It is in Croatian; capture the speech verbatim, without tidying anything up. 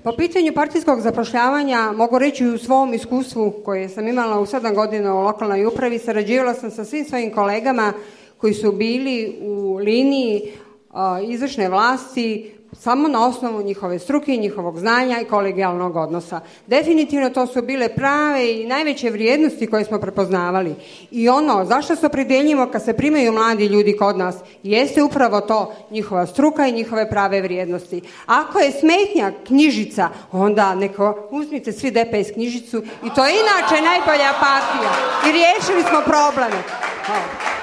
Po pitanju partijskog zapošljavanja mogu reći u svom iskustvu koje sam imala u sedam godina u lokalnoj upravi, sarađivala sam sa svim svojim kolegama koji su bili u liniji a, izvršne vlasti samo na osnovu njihove struke, njihovog znanja i kolegijalnog odnosa. Definitivno to su bile prave i najveće vrijednosti koje smo prepoznavali. I ono zašto se opredjeljujemo kad se primaju mladi ljudi kod nas jeste upravo to, njihova struka i njihove prave vrijednosti. Ako je smetnja knjižica, onda neko uzmite svi D P S knjižicu i to je inače najbolja partija. I riješili smo probleme. Hvala.